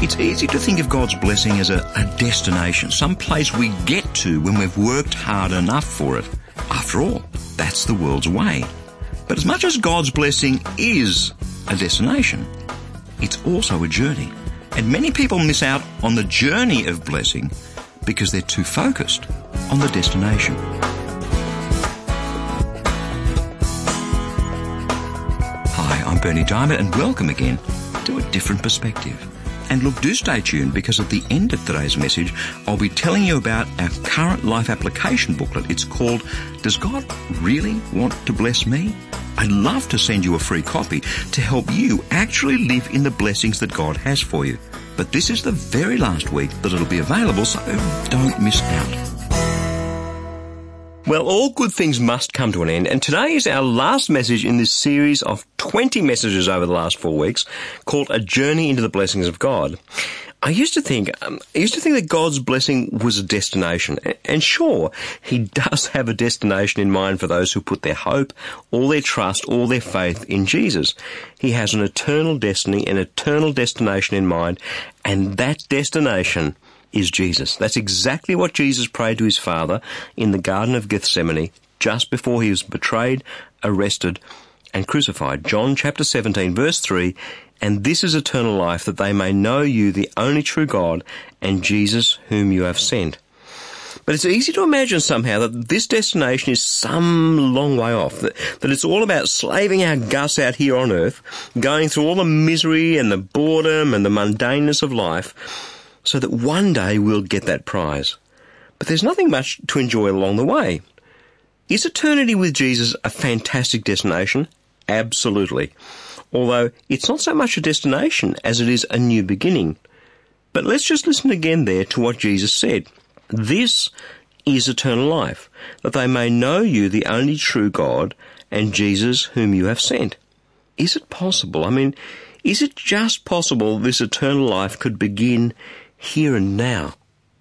It's easy to think of God's blessing as a destination, some place we get to when we've worked hard enough for it. After all, that's the world's way. But as much as God's blessing is a destination, it's also a journey. And many people miss out on the journey of blessing because they're too focused on the destination. Hi, I'm Berni Dymet, and welcome again to A Different Perspective. And look, do stay tuned, because at the end of today's message, I'll be telling you about our current life application booklet. It's called, Does God Really Want to Bless Me? I'd love to send you a free copy to help you actually live in the blessings that God has for you. But this is the very last week that it'll be available, so don't miss out. Well, all good things must come to an end, and today is our last message in this series of 20 messages over the last 4 weeks called A Journey into the Blessings of God. I used to think that God's blessing was a destination, and sure, He does have a destination in mind for those who put their hope, all their trust, all their faith in Jesus. He has an eternal destiny, an eternal destination in mind, and that destination is Jesus. That's exactly what Jesus prayed to His Father in the Garden of Gethsemane just before He was betrayed, arrested, and crucified. John chapter 17, verse 3, "And this is eternal life, that they may know you, the only true God, and Jesus whom you have sent." But it's easy to imagine somehow that this destination is some long way off, that it's all about slaving our guts out here on earth, going through all the misery and the boredom and the mundaneness of life, so that one day we'll get that prize. But there's nothing much to enjoy along the way. Is eternity with Jesus a fantastic destination? Absolutely. Although it's not so much a destination as it is a new beginning. But let's just listen again there to what Jesus said. This is eternal life, that they may know you, the only true God, and Jesus whom you have sent. Is it possible? Is it just possible this eternal life could begin here and now?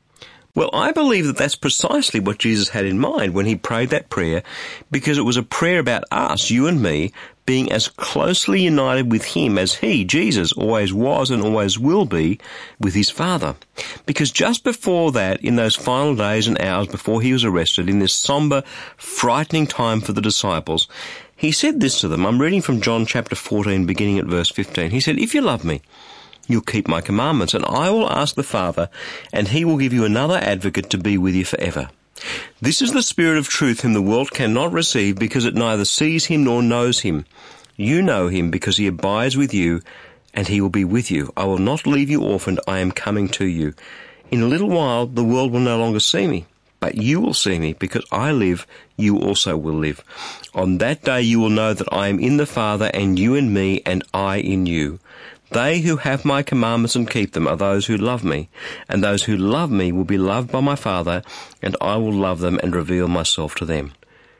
Well, I believe that that's precisely what Jesus had in mind when He prayed that prayer, because it was a prayer about us, you and me, being as closely united with Him as He, Jesus, always was and always will be with His Father. Because just before that, in those final days and hours before He was arrested, in this somber, frightening time for the disciples, He said this to them. I'm reading from John chapter 14, beginning at verse 15. He said, "If you love me, you'll keep my commandments, and I will ask the Father, and He will give you another advocate to be with you forever. This is the Spirit of truth, whom the world cannot receive, because it neither sees Him nor knows Him. You know Him, because He abides with you, and He will be with you. I will not leave you orphaned. I am coming to you. In a little while the world will no longer see me, but you will see me, because I live, you also will live. On that day you will know that I am in the Father, and you in me, and I in you. They who have my commandments and keep them are those who love me, and those who love me will be loved by my Father, and I will love them and reveal myself to them."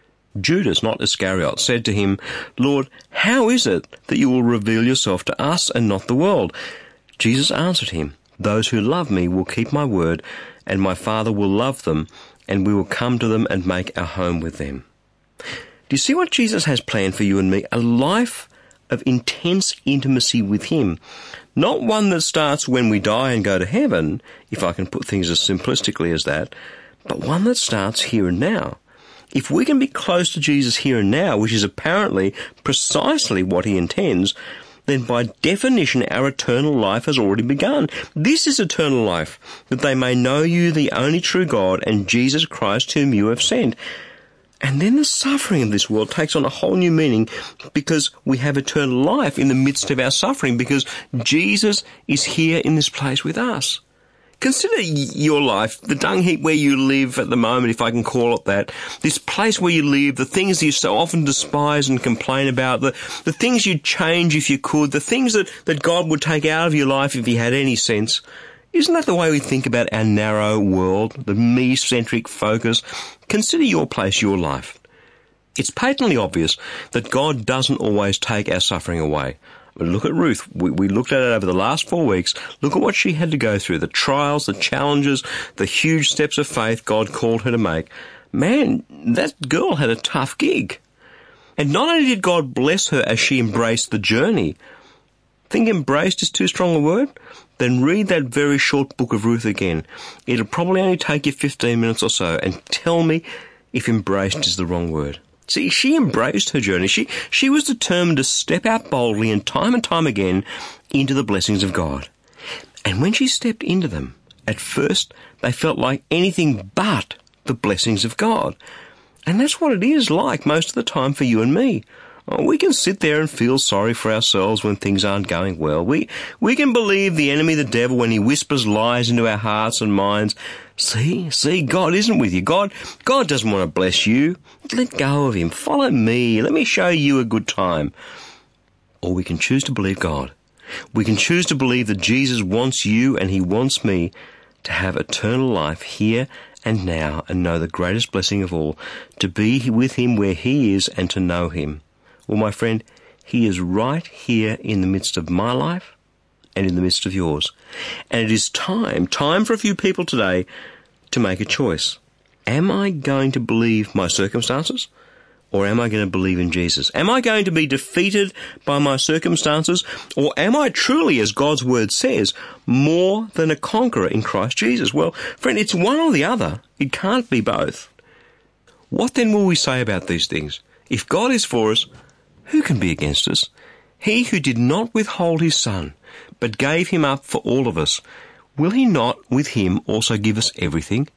Judas, not Iscariot, said to Him, "Lord, how is it that you will reveal yourself to us and not the world?" Jesus answered him, "Those who love me will keep my word, and my Father will love them, and we will come to them and make our home with them." Do you see what Jesus has planned for you and me? A life of intense intimacy with Him. Not one that starts when we die and go to heaven, if I can put things as simplistically as that, but one that starts here and now. If we can be close to Jesus here and now, which is apparently precisely what He intends, then by definition our eternal life has already begun. This is eternal life, that they may know you, the only true God, and Jesus Christ whom you have sent. And then the suffering of this world takes on a whole new meaning, because we have eternal life in the midst of our suffering, because Jesus is here in this place with us. Consider your life, the dung heap where you live at the moment, if I can call it that, this place where you live, the things that you so often despise and complain about, the things you'd change if you could, the things that God would take out of your life if He had any sense. Isn't that the way we think about our narrow world, the me-centric focus? Consider your place, your life. It's patently obvious that God doesn't always take our suffering away. Look at Ruth. We looked at it over the last 4 weeks. Look at what she had to go through, the trials, the challenges, the huge steps of faith God called her to make. Man, that girl had a tough gig. And not only did God bless her as she embraced the journey, Think embraced is too strong a word? Then read that very short book of Ruth again. It'll probably only take you 15 minutes or so, and tell me if embraced is the wrong word. See, she embraced her journey. She was determined to step out boldly and time again into the blessings of God. And when she stepped into them, at first they felt like anything but the blessings of God. And that's what it is like most of the time for you and me. We can sit there and feel sorry for ourselves when things aren't going well. We can believe the enemy, the devil, when he whispers lies into our hearts and minds. See, God isn't with you. God doesn't want to bless you. Let go of him. Follow me. Let me show you a good time. Or we can choose to believe God. We can choose to believe that Jesus wants you and he wants me to have eternal life here and now and know the greatest blessing of all, to be with him where he is and to know him. Well, my friend, he is right here in the midst of my life and in the midst of yours. And it is time for a few people today to make a choice. Am I going to believe my circumstances, or am I going to believe in Jesus? Am I going to be defeated by my circumstances, or am I truly, as God's word says, more than a conqueror in Christ Jesus? Well, friend, it's one or the other. It can't be both. What then will we say about these things? If God is for us, who can be against us? He who did not withhold his Son, but gave him up for all of us, will he not with him also give us everything?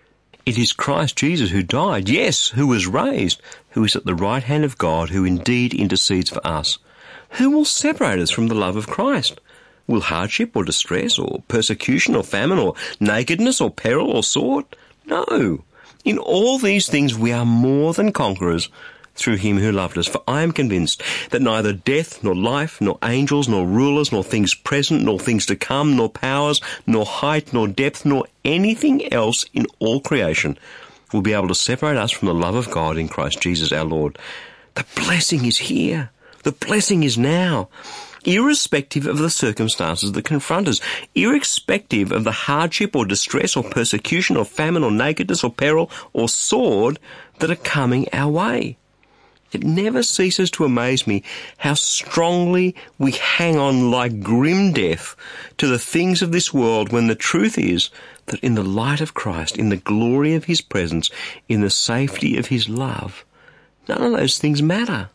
It is Christ Jesus who died, yes, who was raised, who is at the right hand of God, who indeed intercedes for us. Who will separate us from the love of Christ? Will hardship or distress or persecution or famine or nakedness or peril or sword? No. In all these things we are more than conquerors through him who loved us. For I am convinced that neither death, nor life, nor angels, nor rulers, nor things present, nor things to come, nor powers, nor height, nor depth, nor anything else in all creation will be able to separate us from the love of God in Christ Jesus our Lord. The blessing is here. The blessing is now. Irrespective of the circumstances that confront us, irrespective of the hardship or distress or persecution or famine or nakedness or peril or sword that are coming our way. It never ceases to amaze me how strongly we hang on like grim death to the things of this world, when the truth is that in the light of Christ, in the glory of his presence, in the safety of his love, none of those things matter.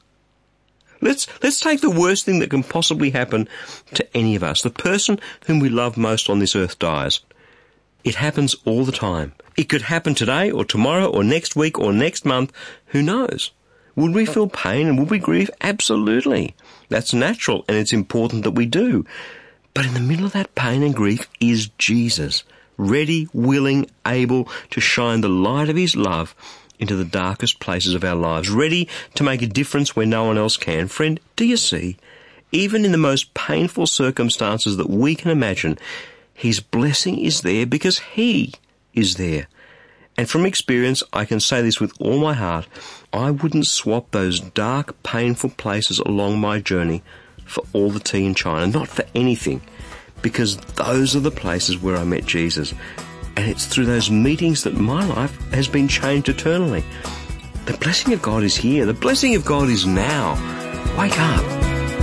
Let's take the worst thing that can possibly happen to any of us. The person whom we love most on this earth dies. It happens all the time. It could happen today or tomorrow or next week or next month. Who knows? Would we feel pain and would we grieve? Absolutely. That's natural, and it's important that we do. But in the middle of that pain and grief is Jesus, ready, willing, able to shine the light of his love into the darkest places of our lives, ready to make a difference where no one else can. Friend, do you see? Even in the most painful circumstances that we can imagine, his blessing is there because he is there. And from experience, I can say this with all my heart, I wouldn't swap those dark, painful places along my journey for all the tea in China, not for anything, because those are the places where I met Jesus. And it's through those meetings that my life has been changed eternally. The blessing of God is here. The blessing of God is now. Wake up.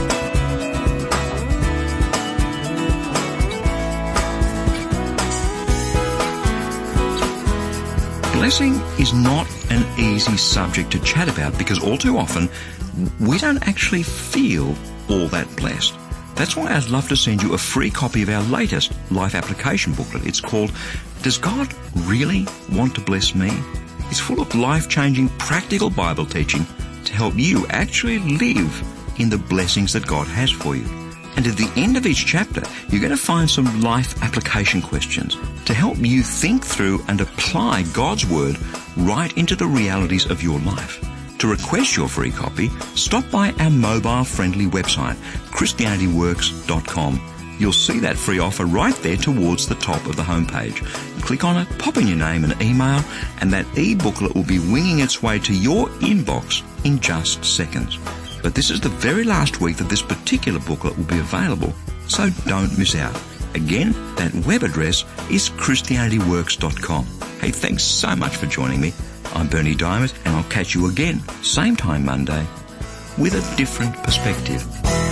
Blessing is not an easy subject to chat about because all too often we don't actually feel all that blessed. That's why I'd love to send you a free copy of our latest life application booklet. It's called, Does God Really Want to Bless Me? It's full of life-changing practical Bible teaching to help you actually live in the blessings that God has for you. And at the end of each chapter, you're going to find some life application questions to help you think through and apply God's Word right into the realities of your life. To request your free copy, stop by our mobile-friendly website, ChristianityWorks.com. You'll see that free offer right there towards the top of the homepage. Click on it, pop in your name and email, and that e-booklet will be winging its way to your inbox in just seconds. But this is the very last week that this particular booklet will be available, so don't miss out. Again, that web address is ChristianityWorks.com. Hey, thanks so much for joining me. I'm Bernie Diamond, and I'll catch you again, same time Monday, with a different perspective.